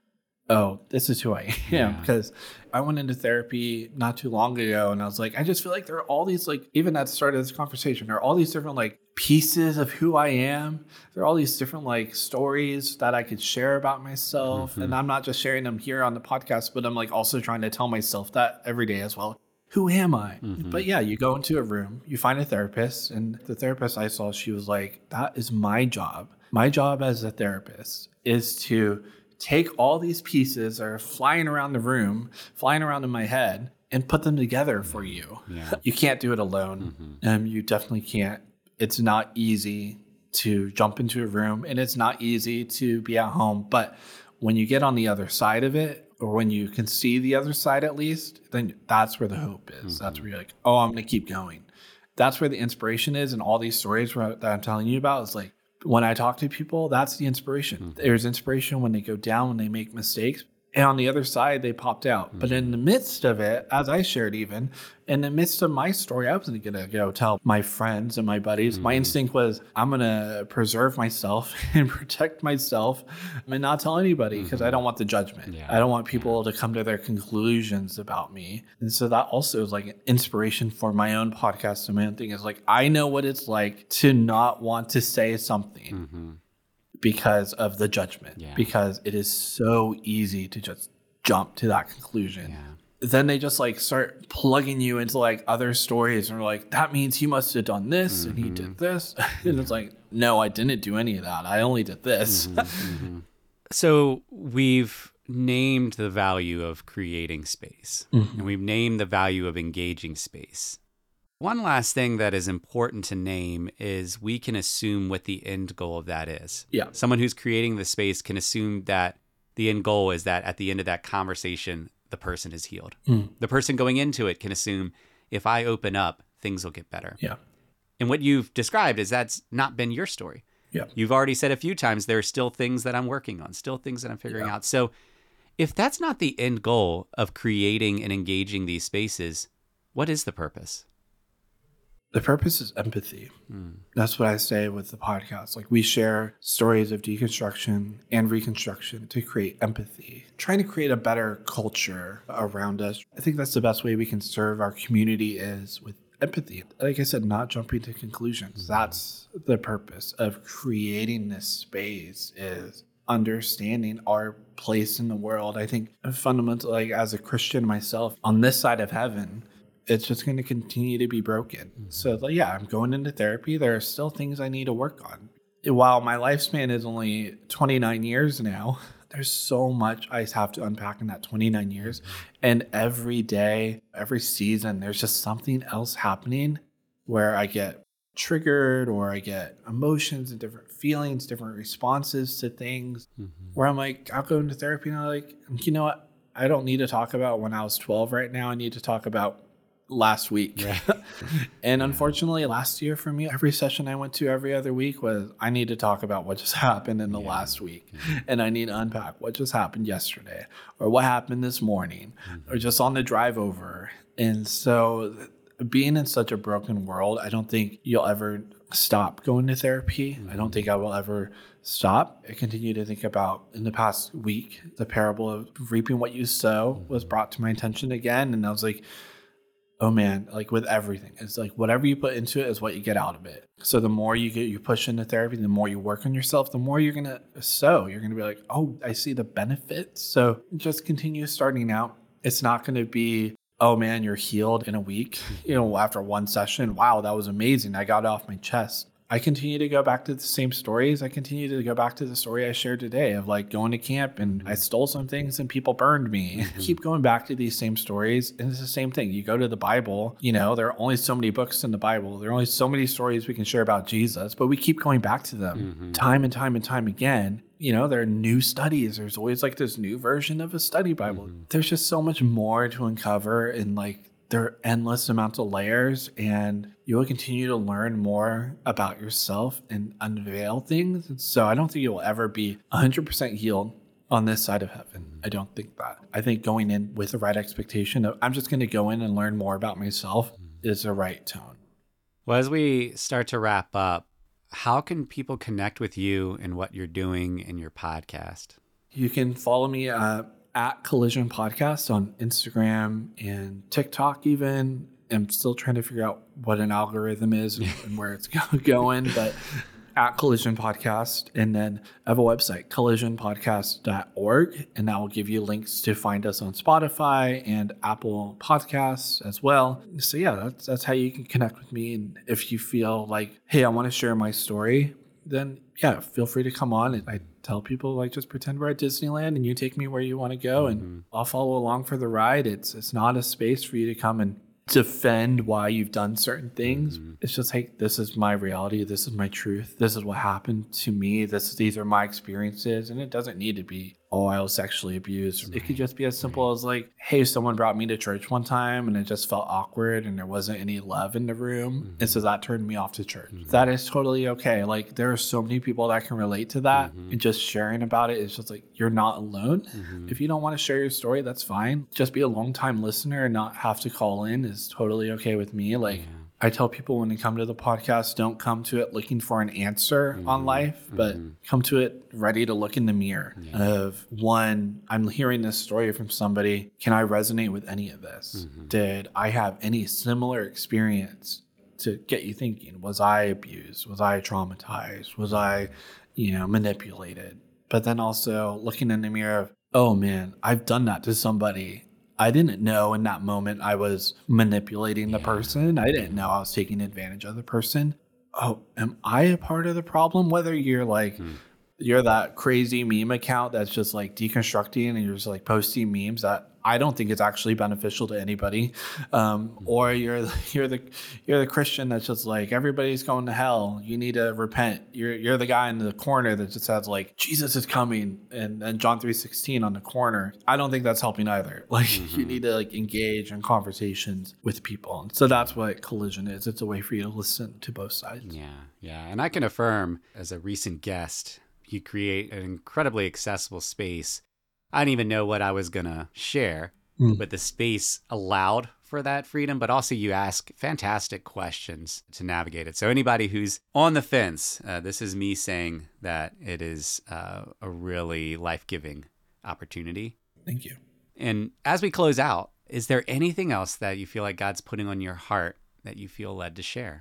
oh, this is who I am. Yeah. Because I went into therapy not too long ago, and I was like, I just feel like there are all these, like, even at the start of this conversation, there are all these different like pieces of who I am. There are all these different like stories that I could share about myself. And I'm not just sharing them here on the podcast, but I'm like also trying to tell myself that every day as well. Who am I? But yeah, you go into a room, you find a therapist, and the therapist I saw, she was like, that is my job. My job as a therapist is to take all these pieces that are flying around the room, flying around in my head, and put them together for you. Yeah. You can't do it alone. You definitely can't. It's not easy to jump into a room, and it's not easy to be at home. But when you get on the other side of it, or when you can see the other side at least, then that's where the hope is. That's where you're like, oh, I'm going to keep going. That's where the inspiration is. And all these stories that I'm telling you about is like, when I talk to people, that's the inspiration. There's inspiration when they go down, when they make mistakes. And on the other side, they popped out. But in the midst of it, as I shared even, in the midst of my story, I wasn't going to go tell my friends and my buddies. My instinct was, I'm going to preserve myself and protect myself and not tell anybody because I don't want the judgment. Yeah. I don't want people to come to their conclusions about me. And so that also is like an inspiration for my own podcast. The main thing is like, I know what it's like to not want to say something. Because of the judgment, because it is so easy to just jump to that conclusion. then they just like start plugging you into like other stories and are like, that means he must have done this and he did this. And it's like, no, I didn't do any of that. I only did this. So we've named the value of creating space, and we've named the value of engaging space. One last thing that is important to name is we can assume what the end goal of that is. Yeah. Someone who's creating the space can assume that the end goal is that at the end of that conversation, the person is healed. The person going into it can assume, if I open up, things will get better. Yeah. And what you've described is that's not been your story. Yeah. You've already said a few times, there are still things that I'm working on, still things that I'm figuring out. So if that's not the end goal of creating and engaging these spaces, what is the purpose? The purpose is empathy. That's what I say with the podcast. Like, we share stories of deconstruction and reconstruction to create empathy, trying to create a better culture around us. I think that's the best way we can serve our community, is with empathy. Like I said, not jumping to conclusions. That's the purpose of creating this space, is understanding our place in the world. I think fundamentally, like as a Christian myself, on this side of heaven, it's just going to continue to be broken. So like, yeah, I'm going into therapy. There are still things I need to work on. While my lifespan is only 29 years now, there's so much I have to unpack in that 29 years. And every day, every season, there's just something else happening where I get triggered, or I get emotions and different feelings, different responses to things, where I'm like, I'll go into therapy and I'm like, you know what? I don't need to talk about when I was 12 right now. I need to talk about last week. And unfortunately, last year for me, every session I went to every other week was, I need to talk about what just happened in the last week. And I need to unpack what just happened yesterday, or what happened this morning, or just on the drive over. And so being in such a broken world, I don't think you'll ever stop going to therapy. I don't think I will ever stop. I continue to think about, in the past week, the parable of reaping what you sow was brought to my attention again. And I was like, oh man, like with everything, it's like whatever you put into it is what you get out of it. So the more you push into therapy, the more you work on yourself, the more you're going to sow. You're going to be like, oh, I see the benefits. So just continue starting out. It's not going to be, oh man, you're healed in a week, after one session. Wow, that was amazing. I got it off my chest. I continue to go back to the same stories. I continue to go back to the story I shared today of like going to camp and I stole some things and people burned me. Keep going back to these same stories. And it's the same thing. You go to the Bible, there are only so many books in the Bible. There are only so many stories we can share about Jesus, but we keep going back to them time and time and time again. There are new studies. There's always like this new version of a study Bible. There's just so much more to uncover, and like there are endless amounts of layers, and you will continue to learn more about yourself and unveil things. And so I don't think you'll ever be 100% healed on this side of heaven. I don't think that. I think going in with the right expectation of, I'm just going to go in and learn more about myself, is the right tone. Well, as we start to wrap up, how can people connect with you and what you're doing in your podcast? You can follow me at Collision Podcast on Instagram and TikTok even. I'm still trying to figure out what an algorithm is and where it's going, but at Collision Podcast. And then I have a website, collisionpodcast.org, and that will give you links to find us on Spotify and Apple Podcasts as well. So yeah, that's how you can connect with me. And if you feel like, hey, I want to share my story, then yeah, feel free to come on. And I tell people, like, just pretend we're at Disneyland and you take me where you want to go, and I'll follow along for the ride. It's not a space for you to come and defend why you've done certain things. It's just, hey, this is my reality. This is my truth. This is what happened to me. These are my experiences. And it doesn't need to be, oh, I was sexually abused. It could just be as simple as like, hey, someone brought me to church one time and it just felt awkward and there wasn't any love in the room. And so that turned me off to church. That is totally okay. Like, there are so many people that can relate to that. And just sharing about it is just like, you're not alone. If you don't want to share your story, that's fine. Just be a long time listener and not have to call in is totally okay with me. Like, I tell people when they come to the podcast, don't come to it looking for an answer on life, but come to it ready to look in the mirror of, one, I'm hearing this story from somebody. Can I resonate with any of this? Did I have any similar experience to get you thinking? Was I abused? Was I traumatized? Was I, manipulated? But then also looking in the mirror of, oh man, I've done that to somebody. I didn't know in that moment I was manipulating the Yeah. person. I didn't know I was taking advantage of the person. Oh, am I a part of the problem? Whether you're like, Mm. you're that crazy meme account that's just like deconstructing and you're just like posting memes that I don't think is actually beneficial to anybody, or you're the Christian that's just like everybody's going to hell. You need to repent. You're the guy in the corner that just has like Jesus is coming and John 3:16 on the corner. I don't think that's helping either. Like you need to like engage in conversations with people. And so that's what Collision is. It's a way for you to listen to both sides. Yeah. And I can affirm as a recent guest, you create an incredibly accessible space. I didn't even know what I was going to share, but the space allowed for that freedom, but also you ask fantastic questions to navigate it. So anybody who's on the fence, this is me saying that it is a really life-giving opportunity. Thank you. And as we close out, is there anything else that you feel like God's putting on your heart that you feel led to share?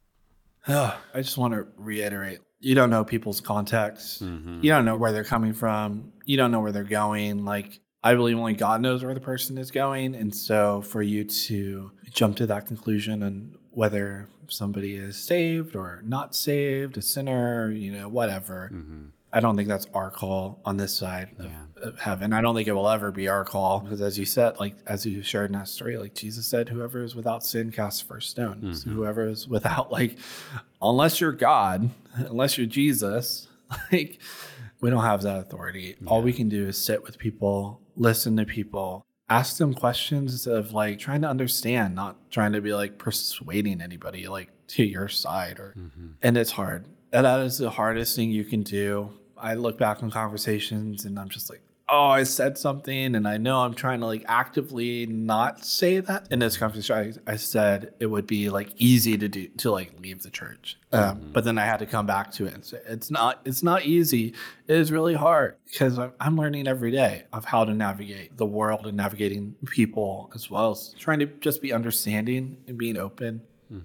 I just want to reiterate, you don't know people's context. You don't know where they're coming from. You don't know where they're going. Like, I believe only God knows where the person is going. And so for you to jump to that conclusion and whether somebody is saved or not saved, a sinner, whatever, I don't think that's our call on this side of heaven. I don't think it will ever be our call because, as you said, like as you shared in that story, like Jesus said, whoever is without sin casts the first stone. So whoever is without, like, unless you're God, unless you're Jesus, like we don't have that authority. All we can do is sit with people, listen to people, ask them questions of like trying to understand, not trying to be like persuading anybody like to your side and it's hard. And that is the hardest thing you can do. I look back on conversations and I'm just like, oh, I said something and I know I'm trying to like actively not say that. In this conversation, I said it would be like easy to do, to like leave the church. But then I had to come back to it and say, it's not easy. It is really hard because I'm learning every day of how to navigate the world and navigating people as well as trying to just be understanding and being open.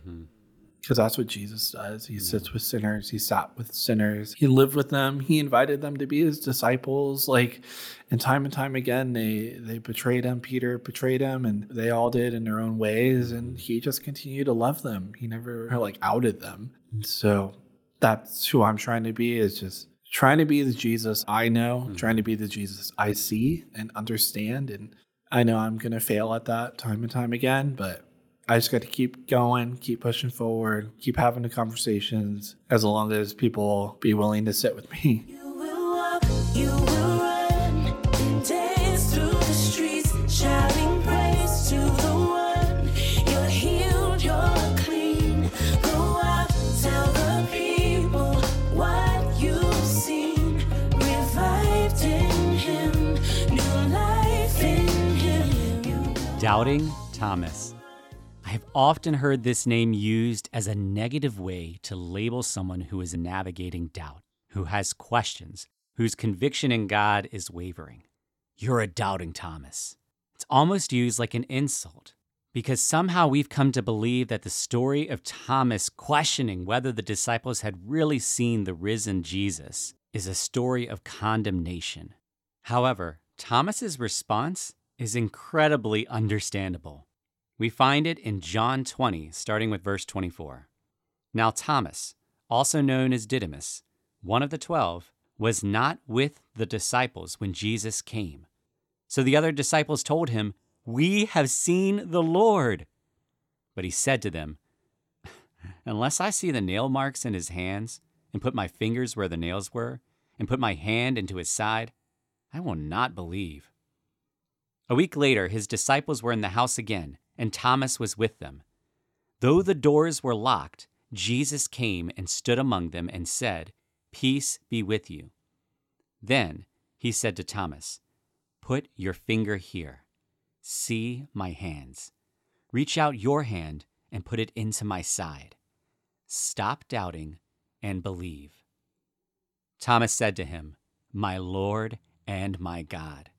Because that's what Jesus does. He sits with sinners. He sat with sinners. He lived with them. He invited them to be his disciples. Like, and time again, they betrayed him. Peter betrayed him, and they all did in their own ways. And he just continued to love them. He never like outed them. And so that's who I'm trying to be, is just trying to be the Jesus I know, trying to be the Jesus I see and understand. And I know I'm going to fail at that time and time again, but I just got to keep going, keep pushing forward, keep having the conversations as long as people be willing to sit with me. You will walk, you will run, dance through the streets, shouting praise to the one. You're healed, you're clean. Go out, tell the people what you've seen. Revived in him, new life in him. Doubting Thomas. I have often heard this name used as a negative way to label someone who is navigating doubt, who has questions, whose conviction in God is wavering. You're a doubting Thomas. It's almost used like an insult, because somehow we've come to believe that the story of Thomas questioning whether the disciples had really seen the risen Jesus is a story of condemnation. However, Thomas's response is incredibly understandable. We find it in John 20, starting with verse 24. Now Thomas, also known as Didymus, one of the 12, was not with the disciples when Jesus came. So the other disciples told him, "We have seen the Lord." But he said to them, "Unless I see the nail marks in his hands, and put my fingers where the nails were, and put my hand into his side, I will not believe." A week later, his disciples were in the house again, and Thomas was with them. Though the doors were locked, Jesus came and stood among them and said, "Peace be with you." Then he said to Thomas, "Put your finger here. See my hands. Reach out your hand and put it into my side. Stop doubting and believe." Thomas said to him, "My Lord and my God."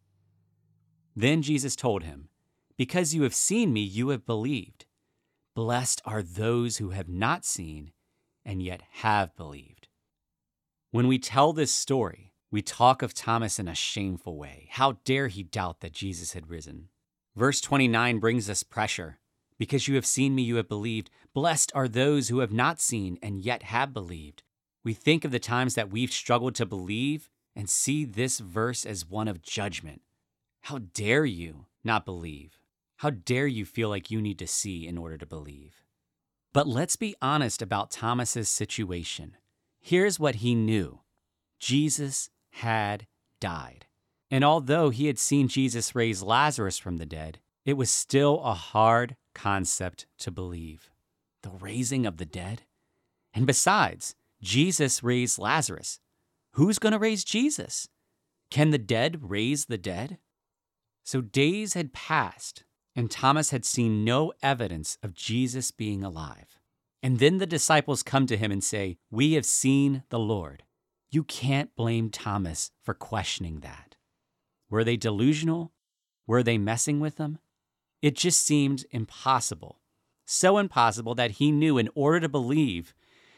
Then Jesus told him, "Because you have seen me, you have believed. Blessed are those who have not seen and yet have believed." When we tell this story, we talk of Thomas in a shameful way. How dare he doubt that Jesus had risen? Verse 29 brings us pressure. Because you have seen me, you have believed. Blessed are those who have not seen and yet have believed. We think of the times that we've struggled to believe and see this verse as one of judgment. How dare you not believe? How dare you feel like you need to see in order to believe? But let's be honest about Thomas's situation. Here's what he knew. Jesus had died. And although he had seen Jesus raise Lazarus from the dead, it was still a hard concept to believe. The raising of the dead? And besides, Jesus raised Lazarus. Who's going to raise Jesus? Can the dead raise the dead? So days had passed, and Thomas had seen no evidence of Jesus being alive. And then the disciples come to him and say, "We have seen the Lord." You can't blame Thomas for questioning that. Were they delusional? Were they messing with him? It just seemed impossible. So impossible that he knew in order to believe,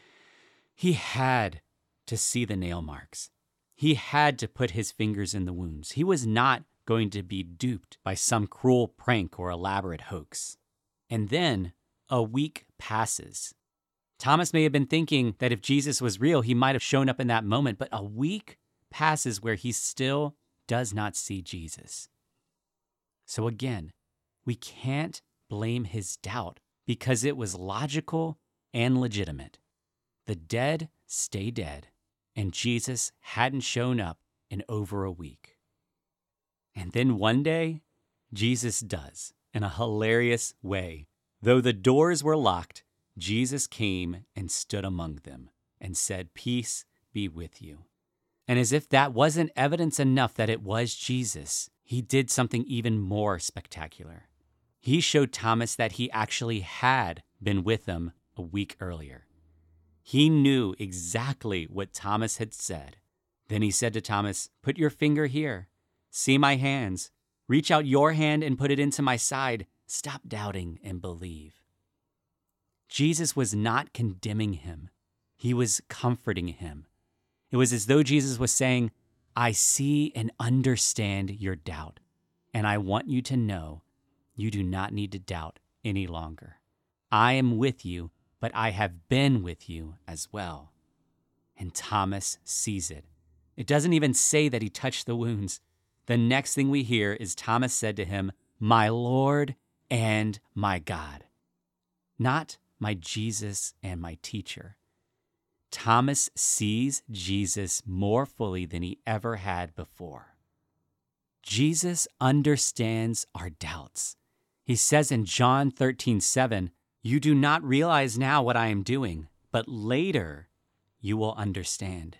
he had to see the nail marks. He had to put his fingers in the wounds. He was not going to be duped by some cruel prank or elaborate hoax. And then a week passes. Thomas may have been thinking that if Jesus was real, he might have shown up in that moment, but a week passes where he still does not see Jesus. So again, we can't blame his doubt because it was logical and legitimate. The dead stay dead, and Jesus hadn't shown up in over a week. And then one day, Jesus does, in a hilarious way. Though the doors were locked, Jesus came and stood among them and said, "Peace be with you." And as if that wasn't evidence enough that it was Jesus, he did something even more spectacular. He showed Thomas that he actually had been with them a week earlier. He knew exactly what Thomas had said. Then he said to Thomas, "Put your finger here. See my hands. Reach out your hand and put it into my side. Stop doubting and believe." Jesus was not condemning him. He was comforting him. It was as though Jesus was saying, "I see and understand your doubt, and I want you to know you do not need to doubt any longer. I am with you, but I have been with you as well." And Thomas sees it. It doesn't even say that he touched the wounds. The next thing we hear is Thomas said to him, "My Lord and my God." Not "my Jesus and my teacher." Thomas sees Jesus more fully than he ever had before. Jesus understands our doubts. He says in John 13:7, "You do not realize now what I am doing, but later you will understand."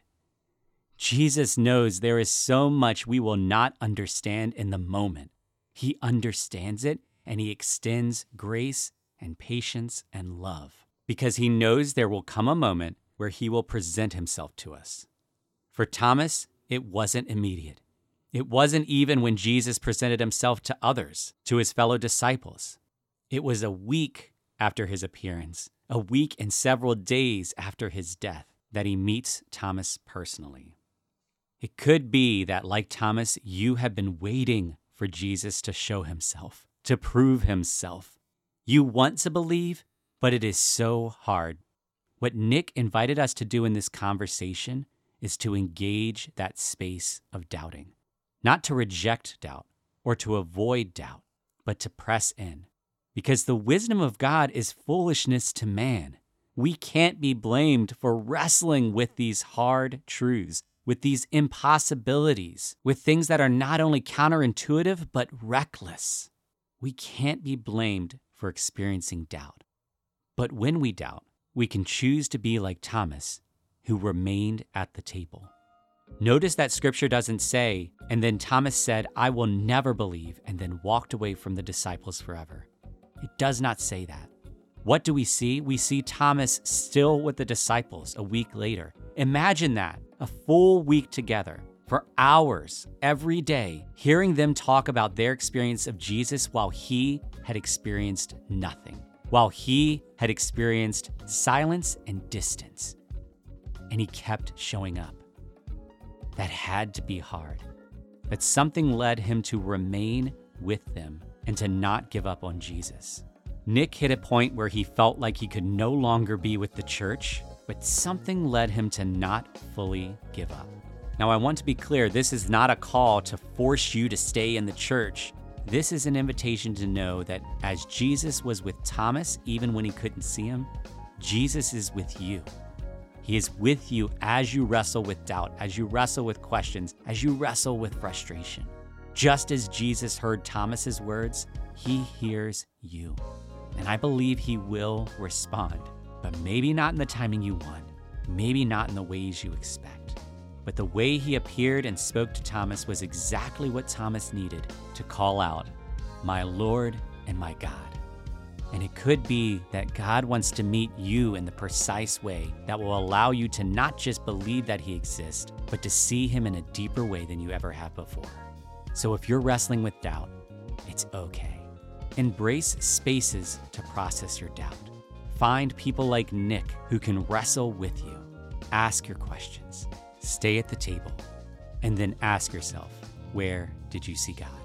Jesus knows there is so much we will not understand in the moment. He understands it, and he extends grace and patience and love because he knows there will come a moment where he will present himself to us. For Thomas, it wasn't immediate. It wasn't even when Jesus presented himself to others, to his fellow disciples. It was a week after his appearance, a week and several days after his death, that he meets Thomas personally. It could be that, like Thomas, you have been waiting for Jesus to show himself, to prove himself. You want to believe, but it is so hard. What Nick invited us to do in this conversation is to engage that space of doubting. Not to reject doubt or to avoid doubt, but to press in. Because the wisdom of God is foolishness to man. We can't be blamed for wrestling with these hard truths, with these impossibilities, with things that are not only counterintuitive, but reckless. We can't be blamed for experiencing doubt. But when we doubt, we can choose to be like Thomas, who remained at the table. Notice that scripture doesn't say, "And then Thomas said, 'I will never believe,' and then walked away from the disciples forever." It does not say that. What do we see? We see Thomas still with the disciples a week later. Imagine that, a full week together, for hours every day, hearing them talk about their experience of Jesus while he had experienced nothing, while he had experienced silence and distance. And he kept showing up. That had to be hard. But something led him to remain with them and to not give up on Jesus. Nick hit a point where he felt like he could no longer be with the church, but something led him to not fully give up. Now, I want to be clear, this is not a call to force you to stay in the church. This is an invitation to know that as Jesus was with Thomas, even when he couldn't see him, Jesus is with you. He is with you as you wrestle with doubt, as you wrestle with questions, as you wrestle with frustration. Just as Jesus heard Thomas's words, he hears you. And I believe he will respond, but maybe not in the timing you want, maybe not in the ways you expect. But the way he appeared and spoke to Thomas was exactly what Thomas needed to call out, "My Lord and my God." And it could be that God wants to meet you in the precise way that will allow you to not just believe that he exists, but to see him in a deeper way than you ever have before. So if you're wrestling with doubt, it's okay. Embrace spaces to process your doubt. Find people like Nick who can wrestle with you. Ask your questions. Stay at the table. And then ask yourself, where did you see God?